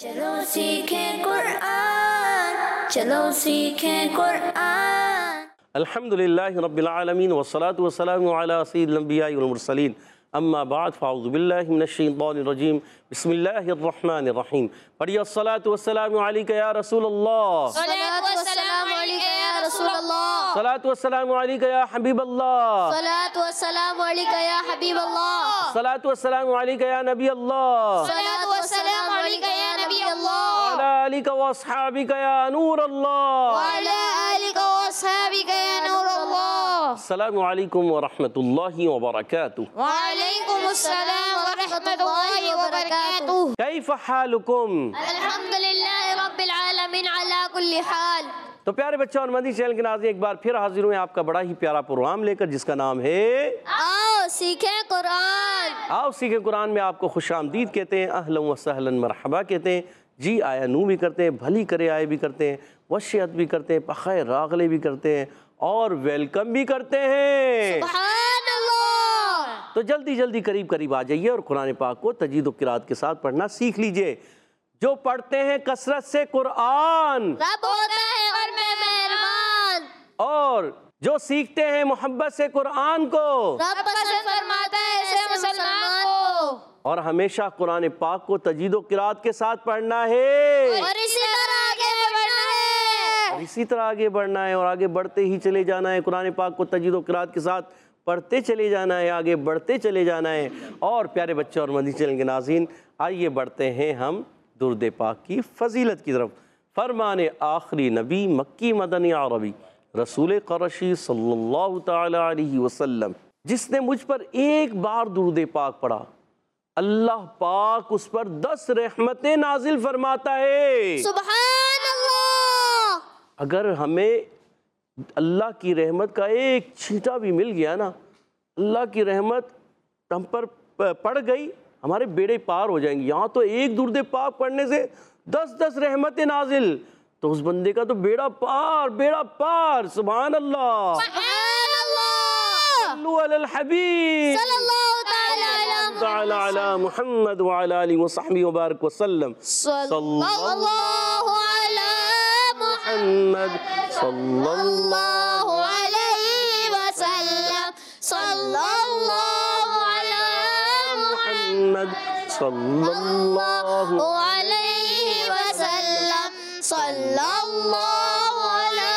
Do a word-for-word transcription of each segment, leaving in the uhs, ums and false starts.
چلو سیکھیں قرآن، چلو سیکھیں قرآن۔ الحمدللہ رب العالمین والصلاة والسلام علی سید الانبیاء والمرسلین، اما بعد فاعوذ باللہ من الشیطان الرجیم، بسم اللہ الرحمن الرحیم۔ پڑھیے الصلاة والسلام علیکہ یا رسول اللہ، صلاة والسلام علیکہ یا رسول اللہ، صلاة والسلام علیکہ یا حبیب اللہ، صلاة والسلام علیکہ یا حبیب اللہ، صلاة والسلام علیکہ یا نبی اللہ، صلاة والسلام علیکہ یا نبی اللہ، وعلی آلک واصحابک یا نور اللہ، وعلی آلک واصحابک یا نور اللہ۔ السلام علیکم ورحمۃ اللہ وبرکاتہ۔ وعلیکم السلام ورحمۃ اللہ وبرکاتہ۔ کیف حالکم؟ الحمدللہ رب العالمین علی کل حال۔ تو پیارے بچوں اور مدنی چینل کے ناظرین، ایک بار پھر حاضر ہوئے آپ کا بڑا ہی پیارا پروگرام لے کر، جس کا نام ہے آؤ سیکھیں قرآن۔ آؤ سیکھیں قرآن میں آپ کو خوش آمدید کہتے ہیں، اہلا و سہلا مرحبا کہتے ہیں، جی آیا نو بھی کرتے ہیں، بھلی کرے آئے بھی کرتے ہیں، وشیت بھی کرتے ہیں، بخیر راغلے بھی کرتے ہیں، اور ویلکم بھی کرتے ہیں۔ سبحان اللہ۔ تو جلدی جلدی قریب قریب آ جائیے اور قرآن پاک کو تجوید و قرات کے ساتھ پڑھنا سیکھ لیجئے۔ جو پڑھتے ہیں کثرت سے قرآن، رب ہوتا ہے اور میں مہربان، اور جو سیکھتے ہیں محبت سے قرآن کو، رب پسند فرماتا ہے اسے مسلمان کو، اور ہمیشہ قرآن پاک کو تجوید و قرات کے ساتھ پڑھنا ہے، اور اسی طرح آگے بڑھنا ہے، اور اسی طرح آگے بڑھنا ہے، اور آگے بڑھتے ہی چلے جانا ہے۔ قرآن پاک کو تجوید و قرات کے ساتھ پڑھتے چلے جانا ہے، آگے بڑھتے چلے جانا ہے۔ اور پیارے بچے اور مدنی چینل کے ناظرین، آئیے بڑھتے ہیں ہم درود پاک کی فضیلت کی طرف۔ فرمان آخری نبی مکی مدنی عربی رسول قرشی صلی اللہ تعالی علیہ وسلم، جس نے مجھ پر ایک بار درود پاک پڑھا، اللہ پاک اس پر دس رحمتیں نازل فرماتا ہے۔ سبحان اللہ۔ اگر ہمیں اللہ کی رحمت کا ایک چھینٹا بھی مل گیا نا، اللہ کی رحمت ہم پر پڑ گئی، ہمارے بیڑے پار ہو جائیں گے۔ یہاں تو ایک درود پاک پڑھنے سے دس دس رحمتیں نازل، تو اس بندے کا تو بیڑا پار بیڑا پار۔ سبحان اللہ، سبحان اللہ۔ صلو علی الحبیب صلی اللہ تعالی علی تعالی علی محمد وعلی آلہ وصحبہ وبارک وسلم۔ صلی اللہ علی محمد صلی اللہ علیہ وسلم، صلی اللہ علی محمد صلی اللہ علیہ وسلم، صلی اللہ علی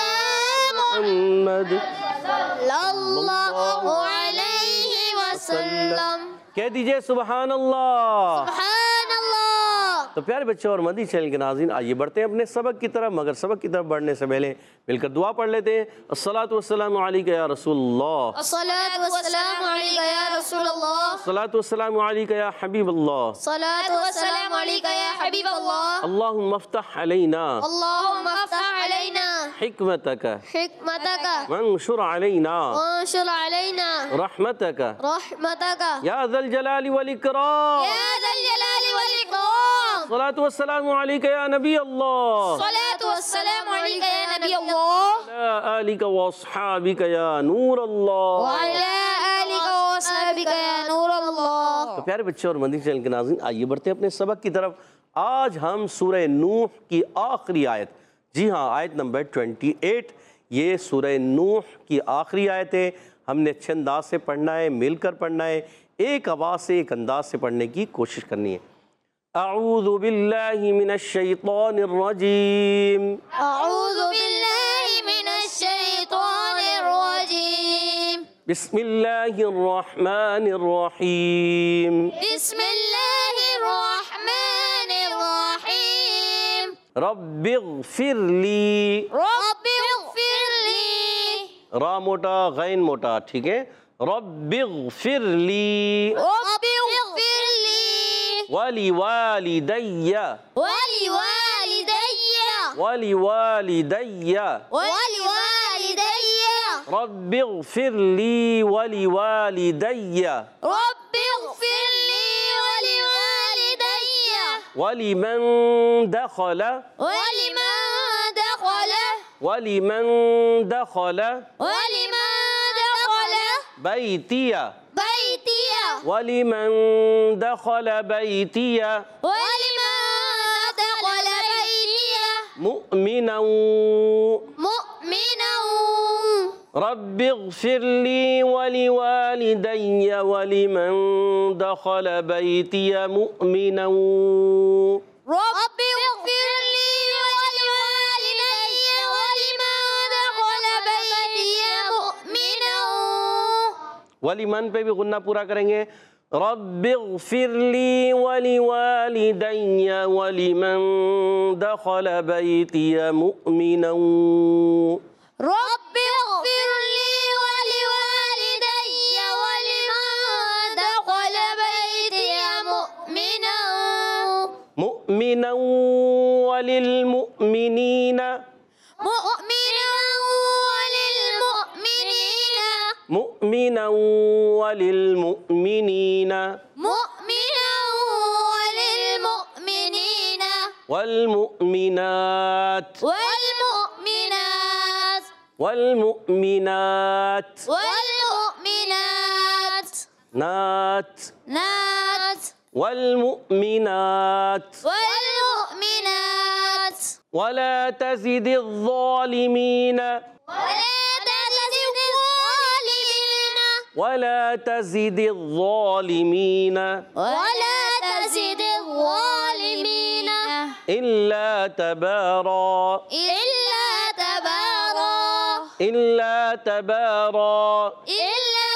محمد صلی اللہ علیہ وسلم۔ کہہ دیجئے سبحان اللہ۔ سبحان اللہ۔ تو پیارے بچوں اور مدنی چینل کے ناظرین، آئیے بڑھتے ہیں اپنے سبق کی طرف، مگر سبق کی طرف بڑھنے سے پہلے مل کر دعا پڑھ لیتے ہیں۔ الصلاۃ والسلام علیکہ یا رسول اللہ، الصلاۃ والسلام علیکہ یا رسول اللہ، الصلاۃ والسلام علیکہ یا حبیب اللہ، الصلاۃ والسلام علیکہ یا حبیب اللہ۔ اللہم افتح علینا اللہم افتح علینا حکمتک حکمتک وانشر علینا وانشر علینا رحمتک رحمتک یا ذا الجلال والاکرام۔ یا ذا الجلال والاکرام۔ الصلاۃ والسلام علیکہ یا نبی اللہ، الصلاۃ والسلام علیکہ یا نبی اللہ، وعلی آلک واصحابک یا نور اللہ۔ وعلی آلک واصحابک یا نور اللہ۔ تو پیارے بچے اور مدنی چینل کے ناظرین، آئیے بڑھتے ہیں اپنے سبق کی طرف۔ آج ہم سورہ نوح کی آخری آیت، جی ہاں آیت نمبر اٹھائیس، یہ سورہ نوح کی آخری آیت ہے۔ ہم نے اچھے انداز سے پڑھنا ہے، مل کر پڑھنا ہے، ایک آواز سے ایک انداز سے پڑھنے کی کوشش کرنی ہے۔ اعوذ باللہ من الشیطان الرجیم، اعوذ باللہ من الشیطان الرجیم، بسم اللہ الرحمن الرحیم، بسم اللہ الرحمن الرحیم، رب اغفر لی، رب اغفر لی، را موٹا غین موٹا، ٹھیک ہے، رب اغفر لی رب اغفر لی، ولی والدی ولی والدی، ولی والدی ولی والدی، رب اغفر لی ولی والدی رب اغفر لی ولی والدی، ولمن دخل ولمن دخل ولمن دخل ولمن دخل بیتی بیتی، ولمن دخل بیتی ولمن دخل مؤمنا مؤمنا رب اغفر لي ولوالدي ولمن دخل بيتي مؤمنا رب اغفر لي ولوالدي ولمن دخل بيتي مؤمنا ولمن پہ بھی غنہ پورا کریں گے رب اغفر لي ولوالدي ولمن دخل بيتي مؤمنا رب اغفر لي ولوالدي ولمن دخل بيتي مؤمنا مؤمنا وللمؤمنين مؤمنا وللمؤمنين مؤمنا وللمؤمنين مؤمنا وللمؤمنين والمؤمنات والمؤمنات والمؤمنات والمؤمنات نات نات والمؤمنات والمؤمنات ولا تزد الظالمين ولا تزد الظالمين ولا تزد الظالمين ولا تزد الظالمين إلا تبارا إلا تبارا إلا تبارا إلا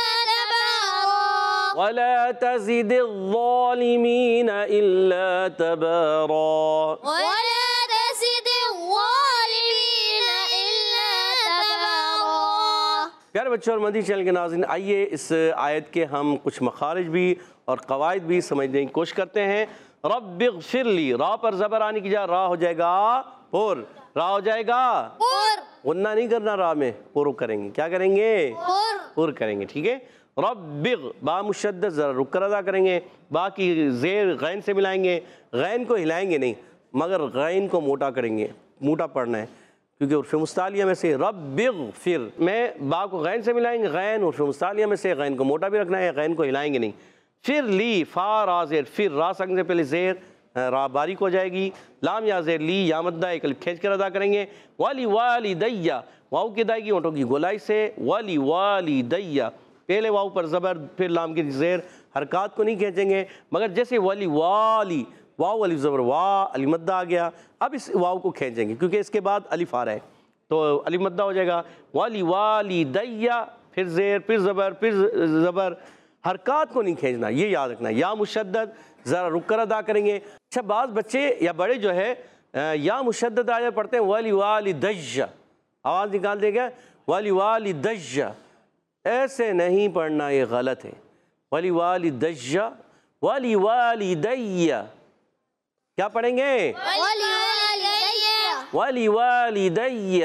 تبارا ولا تزد الظالمين إلا تبارا ولا تزد الظالمين إلا تبارا پیارے بچوں اور مدنی چینل کے ناظرین، آئیے اس آیت کے ہم کچھ مخارج بھی اور قواعد بھی سمجھنے کی کوشش کرتے ہیں۔ رب اغفر لی، را پر زبر آنے کی جا را ہو جائے گا پر، را ہو جائے گا پر غنہ نہیں کرنا، را میں پر کریں گے، کیا کریں گے پر پر کریں گے، ٹھیک ہے۔ رب اغ، با مشدد ذرا رک کر ادا کریں گے، با کی زیر غین سے ملائیں گے، غین کو ہلائیں گے نہیں مگر غین کو موٹا کریں گے، موٹا پڑھنا ہے کیونکہ عرف مستعلیہ میں سے رب اغفر میں با کو غین سے ملائیں گے، غین عرف مستعلیہ میں سے غین کو موٹا بھی رکھنا ہے، غین کو ہلائیں گے نہیں۔ پھر لی، فا را زیر، پھر را سکن سے پہلے زیر را باریک ہو جائے گی، لام یا زیر لی یا مدہ ایک الف کھینچ کر ادا کریں گے۔ والی والدیہ، واو کی ادائیگی ہونٹوں کی گولائی سے، والی والدیہ پہلے واو پر زبر پھر لام کی زیر، حرکات کو نہیں کھینچیں گے مگر جیسے والی والی واو الف زبر وا الف مدہ آ گیا، اب اس واو کو کھینچیں گے کیونکہ اس کے بعد الف آ رہا ہے تو الف مدہ ہو جائے گا۔ والی والدیہ پھر زیر پھر زبر پھر زبر، حرکات کو نہیں کھینچنا، یہ یاد رکھنا۔ یا مشدد ذرا رک کر ادا کریں گے۔ اچھا بعض بچے یا بڑے جو ہے یا مشدد آیا پڑھتے ہیں والی والدیہ، آواز نکال دے گا والی والدیہ، ایسے نہیں پڑھنا، یہ غلط ہے۔ والی والدیہ، والی والدیہ، کیا پڑھیں گے ولوالدي والی والدیہ،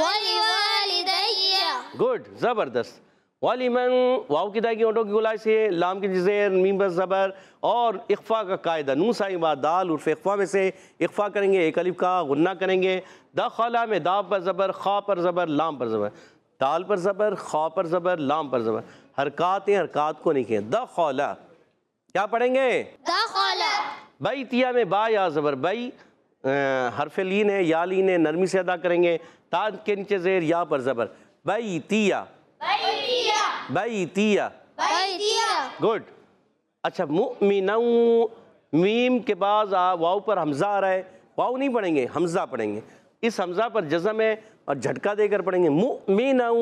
ولوالدي گڈ، زبردست۔ وَلِمَن، واو کی ادائیگی ہونٹوں کی گولائی سے، لام کی زیر میم پر زبر اور اخفا کا قاعدہ، نون سائی با دال عرف اخفا میں سے اخفا کریں گے، ایک الف کا غنہ کریں گے۔ دخلا میں دا پر زبر، خا پر زبر، لام پر زبر، دال پر زبر، خا پر زبر، لام پر زبر، حرکات ہیں، حرکات کو نہیں کہیں۔ دخلا کیا پڑھیں گے؟ دخل بیتیہ میں با یا زبر بئی، حرف لین ہے، یا لین ہے، نرمی سے ادا کریں گے۔ تا کے نیچے زیر یا پر زبر، بیتیہ بيتيا بیتیہ، بيتيا گڈ۔ اچھا مؤمنوں، میم کے بعد واو پر حمزہ آ رہا ہے، واو نہیں پڑھیں گے، حمزہ پڑھیں گے، اس حمزہ پر جزم ہے اور جھٹکا دے کر پڑھیں گے مؤمنوں،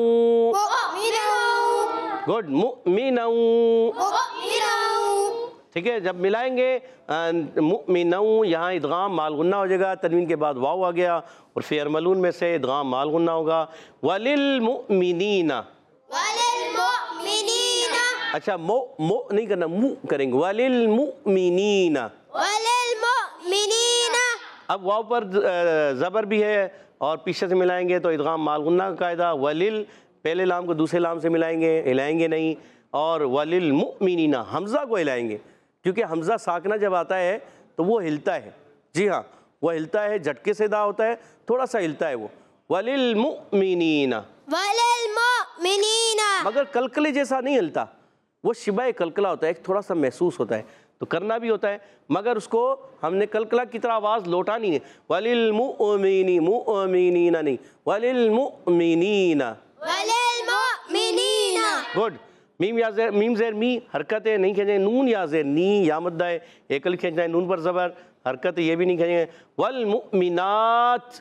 مؤمنون گڈ، مؤمنوں، مؤمنون ٹھیک ہے۔ جب ملائیں گے مؤمنوں، یہاں ادغام مال غنہ ہو جائے گا، تنوین کے بعد واو آ گیا اور فی ارملون میں سے ادغام مال غنہ ہوگا۔ وللمؤمنین، وللمؤمنين اچھا مو مو نہیں کرنا، مو کریں گے، وللمؤمنین۔ وللمؤمنين اب واو پر زبر بھی ہے اور پیچھے سے ملائیں گے تو ادغام مال غنہ کا قاعدہ، ولل پہلے لام کو دوسرے لام سے ملائیں گے، ہلائیں گے نہیں، اور وللمؤمنین حمزہ کو ہلائیں گے کیونکہ حمزہ ساکنہ جب آتا ہے تو وہ ہلتا ہے، جی ہاں وہ ہلتا ہے، جھٹکے سے ادا ہوتا ہے، تھوڑا سا ہلتا ہے وہ، وللمؤمنین، وللمؤمنين مگر کلکلے جیسا نہیں ہلتا، وہ شبہ کلکلا ہوتا ہے، ایک تھوڑا سا محسوس ہوتا ہے۔ تو کرنا بھی ہوتا ہے، مگر اس کو ہم نے کلکلا کی طرح آواز لوٹانی ہے، وَلِلْمُؤْمِنِينَ مُؤْمِنِينَ نہیں، وَلِلْمُؤْمِنِينَ وَلِلْمُؤْمِنِينَ گڈ۔ میم یا زیر میم زیر می حرکت ہے، نہیں کھینچیں، نون یا زیر نی یا مدہ ہے، ایکل کھینچنا ہے، نون پر زبر حرکت ہے، یہ بھی نہیں کھینچیں گے۔ والمؤمنات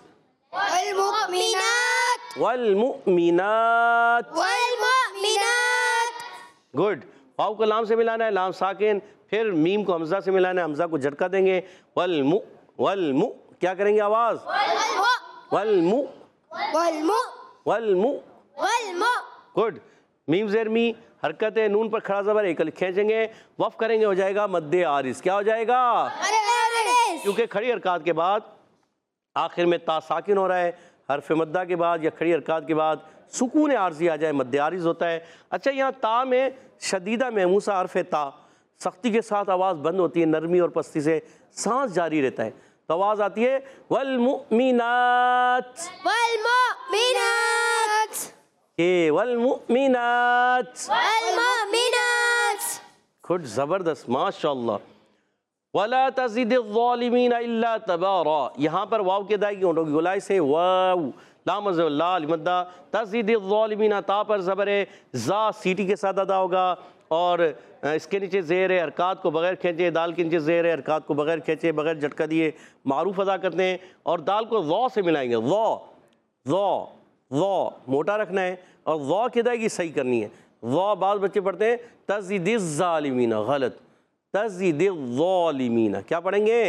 والمؤمنات والمؤمنات والمؤمنات گڈ۔ واو کو لام سے ملانا ہے، لام ساکن، پھر میم کو حمزہ سے ملانا ہے، حمزہ کو جھٹکا دیں گے، والمؤ والمؤ کیا کریں گے آواز، والمؤ والمؤ والمؤ والمؤ گڈ۔ میم زیر می حرکت ہے، نون پر کھڑا زبر، ایکل کھینچیں گے، وقف کریں گے، ہو جائے گا مد عارض، کیا ہو جائے گا، کیونکہ کھڑی حرکات کے بعد آخر میں تا ساکن ہو رہا ہے، حرف مدہ کے بعد یا کھڑی حرکات کے بعد سکون عارضی آ جائے، مد عارض ہوتا ہے۔ اچھا یہاں تا میں شدیدہ محموسہ حرف تا، سختی کے ساتھ آواز بند ہوتی ہے، نرمی اور پستی سے سانس جاری رہتا ہے، تو آواز آتی ہے والمؤمنات والمؤمنات کہ والمؤمنات والمؤمنات کھٹ زبردست ماشاءاللہ۔ وَلَا تَزِدِ الظَّالِمِينَ إِلَّا تَبَارًا، یہاں پر واو کے دائی کی ہونٹوں کی گلائی سے واو لام ازو اللہ لمدہ، تزید الظالمین تا پر زبر ہے، زا سیٹی کے ساتھ ادا ہوگا، اور اس کے نیچے زیر ہے، حرکات کو بغیر کھینچے، دال کے نیچے زیر ہے، حرکات کو بغیر کھینچے، بغیر جھٹکا دیے معروف ادا کرتے ہیں، اور دال کو ضو سے ملائیں گے، ضو ضو ضو موٹا رکھنا ہے، اور ضو کی ادائیگی صحیح کرنی ہے۔ ضو بعض بچے پڑھتے ہیں تزید الظالمین، غلط، تزید الظالمین، کیا پڑھیں گے،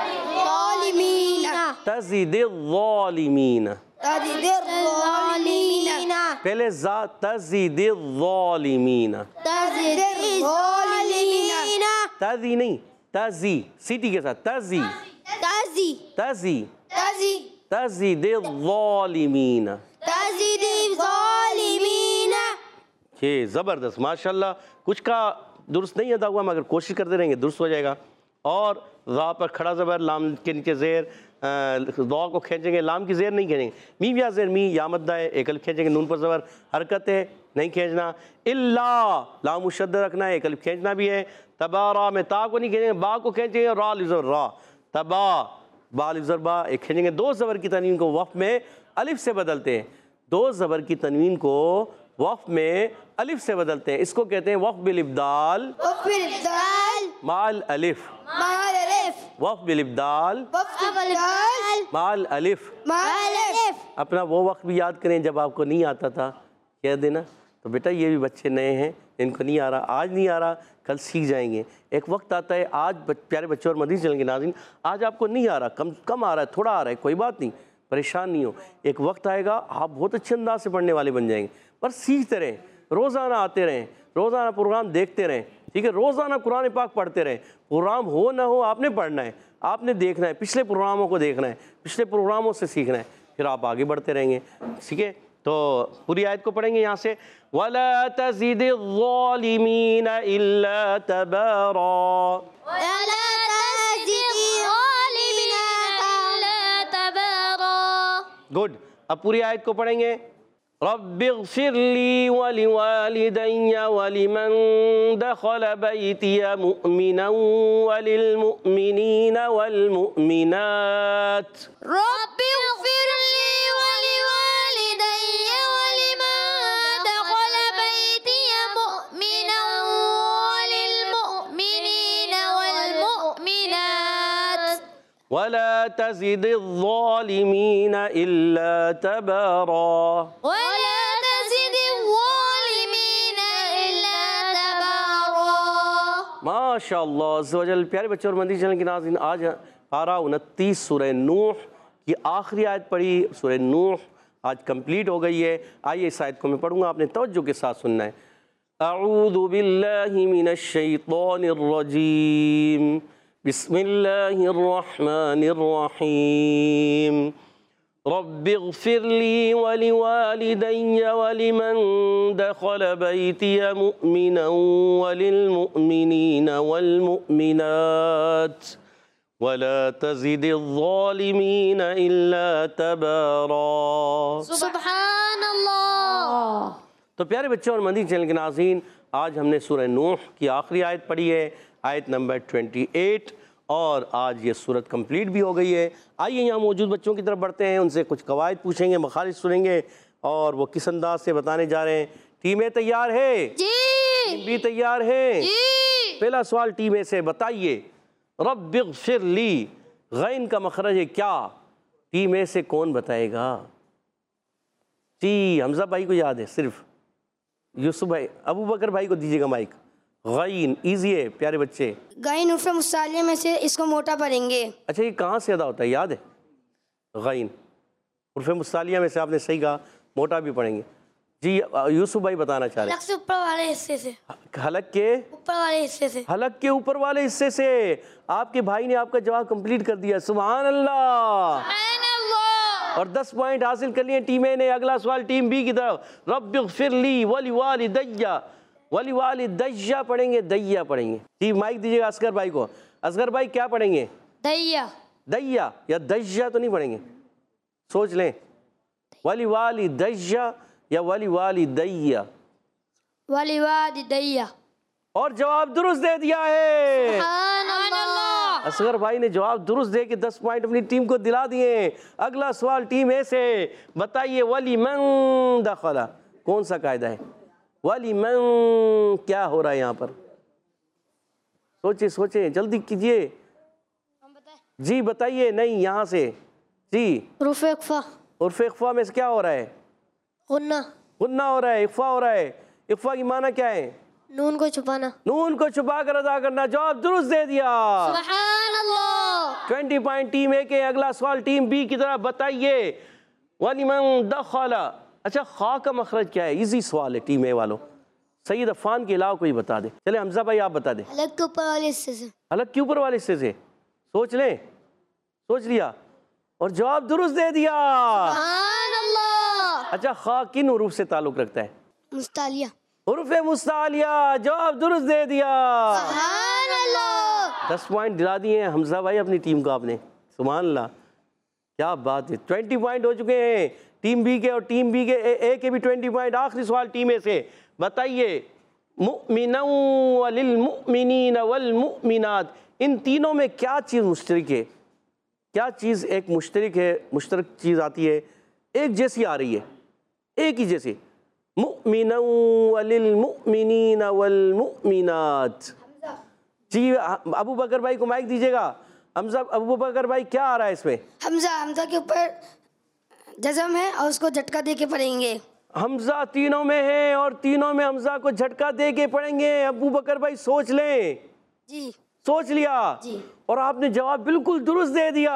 ظالمین تزید الظالمین، تزید الظالمین پہلے زا، تزید الظالمین، تزید الظالمین تزی نہیں، تزی سیٹی کے ساتھ، تزی تزی تزی تزی تزید الظالمین، تزید الظالمین یہ زبردست ماشاءاللہ۔ کچھ کا درست نہیں ادا ہوا مگر کوشش کرتے رہیں گے درست ہو جائے گا۔ اور ذا پر کھڑا زبر، لام کے نیچے زیر، ضو کو کھینچیں گے، لام کی زیر نہیں کھینچیں گے، میم یا زیر می یا مدہ ہے، ایکل کھینچیں گے، نون پر زبر حرکت ہے نہیں کھینچنا، الا لام مشدد رکھنا ہے، ایکل کھینچنا بھی ہے، تبارا میں تا کو نہیں کھینچیں گے، با کو کھینچیں گے، را لزر را، تبا با لزر با ایک کھینچیں گے۔ دو زبر کی تنوین کو وقف میں الف سے بدلتے ہیں، دو زبر کی تنوین کو وقف میں الف سے بدلتے ہیں، اس کو کہتے ہیں وقف بالابدال وقف بالابدال مع الالف، مع الالف وقف بالابدال وقف بالابدال مع الالف۔ مع الالف اپنا وہ وقت بھی یاد کریں جب آپ کو نہیں آتا تھا، کہہ دینا تو بیٹا یہ بھی بچے نئے ہیں، ان کو نہیں آ رہا، آج نہیں آ رہا کل سیکھ جائیں گے۔ ایک وقت آتا ہے، آج پیارے بچے اور مدنی چینل کے ناظرین، آج آپ کو نہیں آ رہا، کم کم آ رہا ہے، تھوڑا آ رہا ہے، کوئی بات نہیں، پریشان نہیں ہو، ایک وقت آئے گا آپ بہت اچھے انداز سے پڑھنے والے بن جائیں گے، پر سیکھتے رہیں، روزانہ آتے رہیں، روزانہ پروگرام دیکھتے رہیں، ٹھیک ہے، روزانہ قرآن پاک پڑھتے رہیں، پروگرام ہو نہ ہو آپ نے پڑھنا ہے، آپ نے دیکھنا ہے، پچھلے پروگراموں کو دیکھنا ہے، پچھلے پروگراموں سے سیکھنا ہے، پھر آپ آگے بڑھتے رہیں گے، ٹھیک ہے۔ تو پوری آیت کو پڑھیں گے یہاں سے، وَلَا تَزِدِ الظَّالِمِينَ إِلَّا تَبَارًا، ولا تزد الظالمين إلا تبارا گڈ۔ اب پوری آیت کو پڑھیں گے، رب اغفر لی ولوالدی ولمن دخل بیتی مؤمنا وللمؤمنین والمؤمنات، رب اغفر لي ولوالدي ولمن دخل بيتي مؤمنا وللمؤمنين والمؤمنات ولا تزد الظالمین الا تبارا، ولا تزد الظالمين إلا تبارا۔ ماشاء اللہ عز و جل۔ پیارے بچے اور مدنی چینل کے ناظرین، آج پارہ انتیس سورہ نوح کی آخری آیت پڑھی، سورہ نوح آج کمپلیٹ ہو گئی ہے۔ آئیے اس آیت کو میں پڑھوں گا، آپ نے توجہ کے ساتھ سننا ہے۔ اعوذ باللہ من الشیطان الرجیم، بسم اللہ الرحمن الرحیم، رب اغفر لی ولوالدی ولمن دخل بیتی مؤمنا وللمؤمنین والمؤمنات ولا تزد الظالمین الا تبارا۔ سبحان اللہ۔ تو پیارے بچوں اور مدنی چینل کے ناظرین، آج ہم نے سورہ نوح کی آخری آیت پڑھی ہے۔ آیت نمبر اٹھائیس، اور آج یہ صورت کمپلیٹ بھی ہو گئی ہے۔ آئیے یہاں موجود بچوں کی طرف بڑھتے ہیں، ان سے کچھ قواعد پوچھیں گے، مخارج سنیں گے، اور وہ کس انداز سے بتانے جا رہے ہیں۔ ٹیمیں تیار ہے؟ جی ٹیم بھی تیار ہے؟ جی پہلا سوال ٹیم اے سے، بتائیے رب اغفر لی، غین کا مخرج ہے کیا؟ ٹیم اے سے کون بتائے گا؟ جی حمزہ بھائی کو یاد ہے صرف، یوسف بھائی، ابو بکر بھائی کو دیجیے گا مائک۔ غین ایزی ہے پیارے بچے۔ غین حروف مستعلیہ میں سے اس کو موٹا پڑھیں گے۔ اچھا یہ کہاں سے ادا ہوتا ہے یاد ہے؟ غین حروف مستعلیہ میں سے آپ نے صحیح کہا، موٹا بھی پڑھیں گے۔ جی یوسف بھائی بتانا چاہ رہے حلق سے اوپر والے حصے سے، ہیں۔ حلق کے اوپر والے حصے سے۔ حلق کے اوپر والے حصے سے۔ آپ کے بھائی نے آپ کا جواب کمپلیٹ کر دیا، سبحان اللہ، سبحان اللہ۔ اور دس پوائنٹ حاصل کر لیے ٹیم اے نے۔ اگلا سوال ٹیم بی کی طرف، رب اغفر لی ولوالدی، ولوالدی پڑھیں گے، دیا پڑھیں گے؟ جی مائک دیجیے گا اصغر بھائی کو۔ اصغر بھائی کیا پڑھیں گے؟ دیا دیا یا دیا تو نہیں پڑھیں گے، سوچ لیں، ولوالدی یا ولوالدی؟ ولوالدی۔ اور جواب درست دے دیا ہے۔ سبحان اللہ۔ اصغر بھائی نے جواب درست دے کے دس پوائنٹ اپنی ٹیم کو دلا دیے۔ اگلا سوال ٹیم اے سے، بتائیے وَلِمَن دَخَلَ، کون سا قاعدہ ہے؟ وَلِمَن کیا ہو رہا ہے یہاں پر؟ سوچیں سوچیں جلدی کیجئے، جی بتائیے۔ نہیں یہاں سے، جی حروف اقفا، عرف اخفا میں سے کیا ہو رہا ہے؟ غنہ، غنہ ہو رہا ہے، اخفا ہو رہا ہے۔ اخفا کی معنی کیا ہے؟ نون کو چھپانا۔ نون کو چھپا کر ادا کرنا۔ جواب درست دے دیا، سبحان اللہ۔ ٹوینٹی پوائنٹ ٹیم اے کے۔ اگلا سوال ٹیم بی کی طرف، بتائیے وَلِمَن دَخَلَ، اچھا خا کا مخرج کیا ہے؟ ایزی سوال ہے ٹیم اے والوں، سید عفان کے علاوہ کوئی بتا دے۔ چلے حمزہ بھائی آپ بتا دیں۔ حلق کے اوپر والے حصے سے۔ حلق کے اوپر والے حصے سے، سوچ لیں، سوچ لیا اور جواب درست دے دیا۔ سبحان اللہ۔ اچھا خا کن حروف سے تعلق رکھتا ہے؟ مستعلیہ۔ حروف مستعلیہ، جواب درست دے دیا۔ سبحان اللہ۔ دس پوائنٹ دلا دیے ہیں حمزہ بھائی اپنی ٹیم کو آپ نے، سبحان اللہ، کیا بات ہے۔ ٹوینٹی پوائنٹ ہو چکے ہیں ٹیم بی کے، اور ٹیم بی کے اے کے بھی ٹوینٹی پوائنٹ۔ آخری سوال ٹیم اے سے، بتائیے مؤمنا وللمؤمنین والمؤمنات، ان تینوں میں کیا چیز مشترک ہے؟ کیا چیز ایک مشترک ہے، مشترک چیز آتی ہے، ایک جیسی آ رہی ہے، ایک ہی جیسی؟ مؤمنا وللمؤمنین والمؤمنات۔ جی ابو بکر بھائی کو مائک دیجیے گا۔ حمزہ ابو بکر بھائی کیا آ رہا ہے اس میں؟ حمزہ، حمزہ کے اوپر جزم ہے اور اس کو جھٹکا دے کے پڑھیں گے۔ حمزہ تینوں میں ہے اور تینوں میں حمزہ کو جھٹکا دے کے پڑھیں گے۔ ابو بکر بھائی سوچ لیں۔ جی سوچ لیا؟ جی۔ اور آپ نے جواب بالکل درست دے دیا،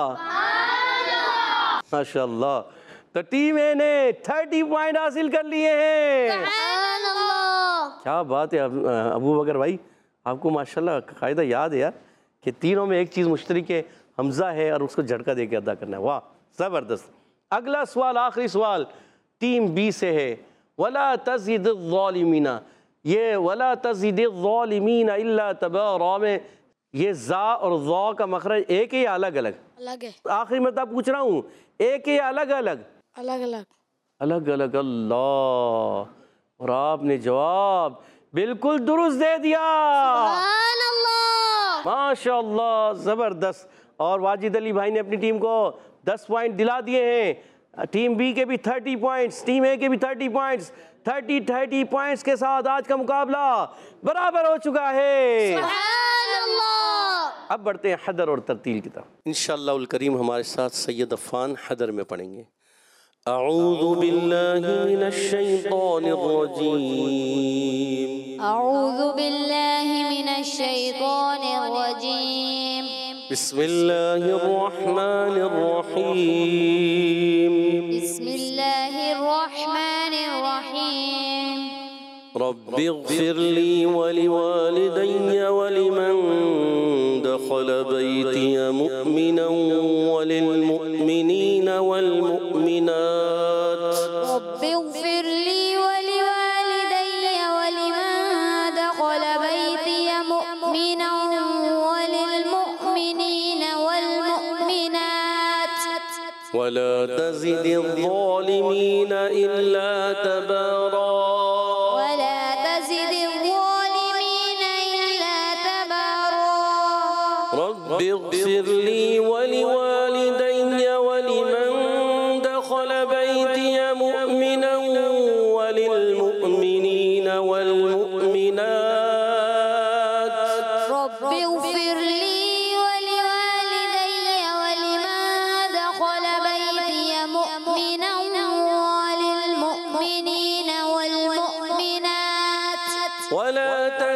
ماشاء اللہ۔ تو ٹیم اے نے تھرٹی پوائنٹ حاصل کر لیے ہیں۔ سبحان اللہ۔ کیا بات ہے ابو بکر بھائی، آپ کو ماشاءاللہ قاعدہ یاد ہے یار کہ تینوں میں ایک چیز مشترک ہے، حمزہ ہے اور اس کو جھٹکا دے کے ادا کرنا ہے۔ واہ زبردست۔ اگلا سوال، آخری سوال ٹیم بی سے ہے، وَلَا تَزِدِ الظَّالِمِينَ، یہ وَلَا تَزِدِ الظَّالِمِينَ إِلَّا تَبَارًا میں یہ زا اور ضا کا مخرج ایک ہے یا الگ الگ؟ الگ ہے۔ آخری مرتبہ پوچھ رہا ہوں، ایک ہے یا الگ الگ؟ الگ الگ۔ الگ الگ۔ اللہ، اور آپ نے جواب بالکل درست دے دیا، سبحان اللہ۔ ماشاء اللہ، زبردست۔ اور واجد علی بھائی نے اپنی ٹیم کو دس پوائنٹ دلا دیے ہیں۔ ٹیم بی کے بھی تھرٹی پوائنٹس، ٹیم اے کے بھی thirty points, thirty thirty points کے ساتھ آج کا مقابلہ برابر ہو چکا ہے۔ سبحان اللہ۔ اب بڑھتے ہیں حدر اور ترتیل کی طرف۔ انشاءاللہ الکریم ہمارے ساتھ سید عفان حدر میں پڑھیں گے۔ اعوذ باللہ من الشیطان الرجیم، اعوذ باللہ من الشیطان الرجیم، بسم اللہ الرحمن الرحیم، بسم اللہ الرحمن الرحیم، رب اغفر لی ولوالدی ولمن دخل بیتی مؤمنا وللمؤمنین والمؤمنات، رب اغفر لی ولوالدی ولمن دخل بیتی مؤمنا وللمؤمنین والمؤمنات، ولا تزد الظالمین الا تبارا، ولا تزد الظالمین إلا تبارا۔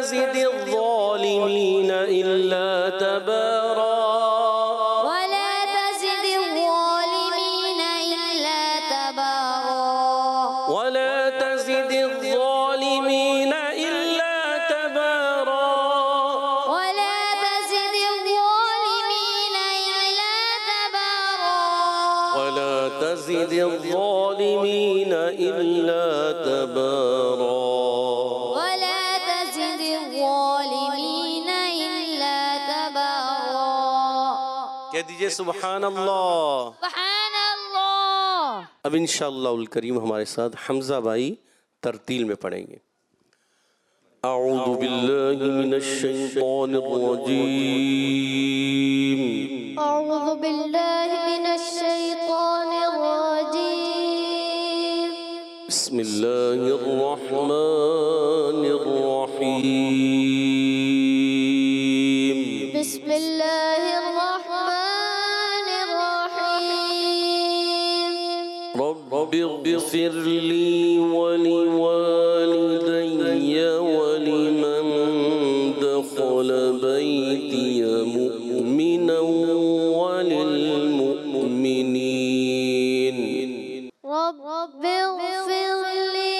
تزد الظالمين إلا تبارا ولا تزد الظالمين إلا تبارا ولا تزد الظالمين إلا تبارا ولا تزد الظالمين إلا تبارا ولا تزد الظالمين إلا تبارا ولا تزد الظالمين إلا تبارا कह दीजिए सुभान अल्लाह। सुभान अल्लाह। अब इंशाअल्लाहुल करीम हमारे साथ हमजा भाई तरतील में पढ़ेंगे। अऊज़ु बिल्लाहि मिनश शैतानिर रजीम अऊज़ु बिल्लाहि मिनश शैतानिर रजीम बिस्मिल्लाहिर रहमानिर रहीम बिस्मिल्लाहिर रहमानिर रहीम रब्बिग़फिर ली वलिवालिदैय वलिमन दख़ल बैतिय मुमिनन वलिलमुमिनीन रब्बिग़फिर ली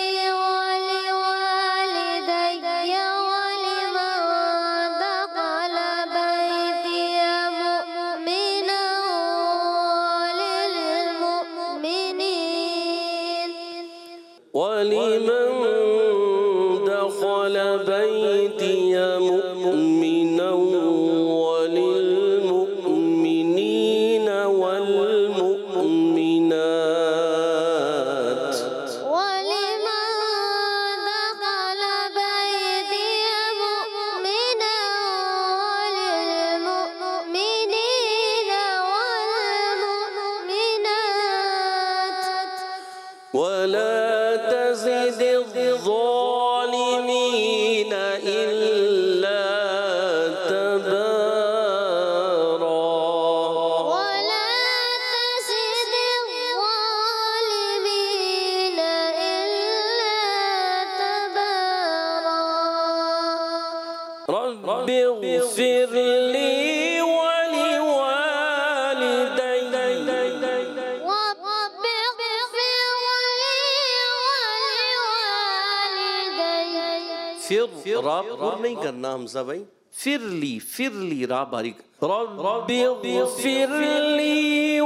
वलिवालिदैय वलिमन दख़ल बैतिय मुमिनन वलिलमुमिनीन वलिमन दख़ल बैतिय मुमिनन वलिलमुमिनीन वल्मुमिनात ولمن دخل بيتي مؤمنا وللمؤمنين والمؤمنات ولا تزد الظالمين إلا تبارا ولا تزد الظالمين إلا تبارا رب اغفر لي ولوالدي رب اغفر لي ولوالدي फिर रा पुर नहीं करना हमजा भाई फिर ली फिर ली रा बारीक रब اغفر لي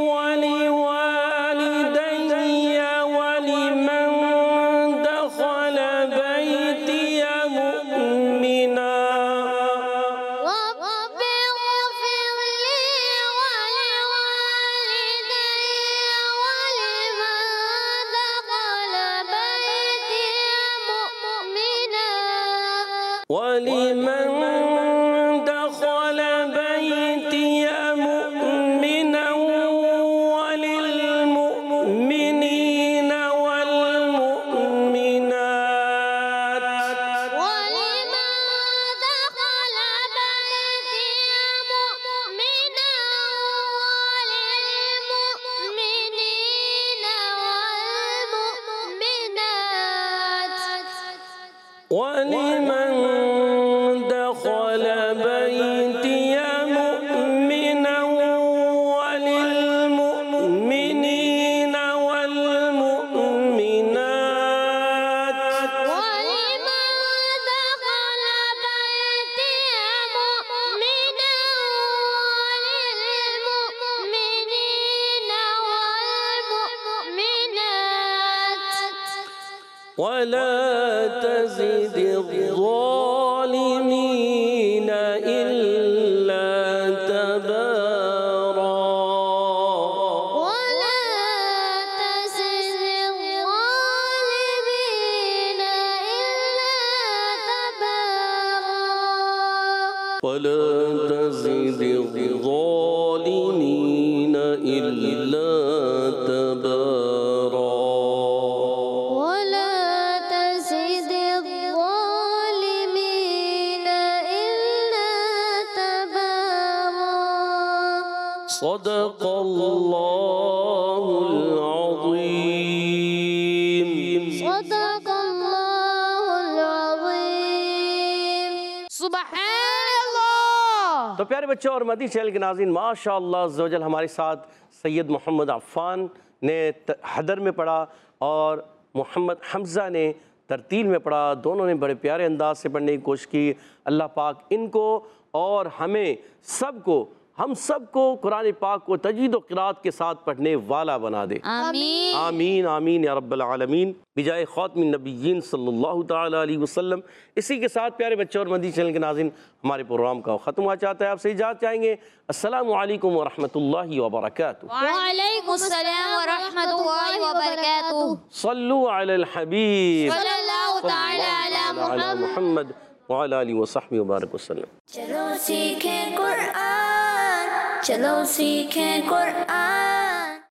ولوالدي ولمن دخل بيتي مؤمنا رب اغفر لي ولوالدي ولمن دخل بيتي مؤمنا ولمن دخل بيتي مؤمنا وللمؤمنين والمؤمنات ولمن دخل بيتي مؤمنا وللمؤمنين والمؤمنات ولمن دخل بيتي مؤمنا وللمؤمنين والمؤمنات ولمن دخل بيتي مؤمنا وللمؤمنين والمؤمنات ولا تزد الظالمين إلا تبارا ولا تزد الظالمين إلا تبارا ولا تزد الظالمين إلا تبارا ولا تزد الظالمين إلا تبارا صدق الله العظيم صدق الله العظيم پیارے بچوں اور مدنی چینل کے ناظرین، ماشاء اللہ عز و جل ہمارے ساتھ سید محمد عفان نے حدر میں پڑھا اور محمد حمزہ نے ترتیل میں پڑھا. دونوں نے بڑے پیارے انداز سے پڑھنے کی کوشش کی. اللہ پاک ان کو اور ہمیں سب کو ہم سب کو قرآن پاک کو تجوید و قرات کے ساتھ پڑھنے والا بنا دے. آمین آمین آمین یا رب العالمین بجائے خاتم النبیین صلی اللہ تعالیٰ علیہ وسلم. اسی کے ساتھ پیارے بچوں اور مدنی چینل کے ناظرین، ہمارے پروگرام کا ختم ہوا چاہتا ہے. آپ سے اجازت چاہیں گے. السلام علیکم ورحمۃ اللہ وبرکاتہ. وعلیکم السلام ورحمۃ اللہ وبرکاتہ. صلو علی الحبیب صلی اللہ تعالی علی علی محمد وعلی آلہ وصحبہ وبارک وسلم. چلو سیکھیں قرآن، چلو سیکھیں قرآن.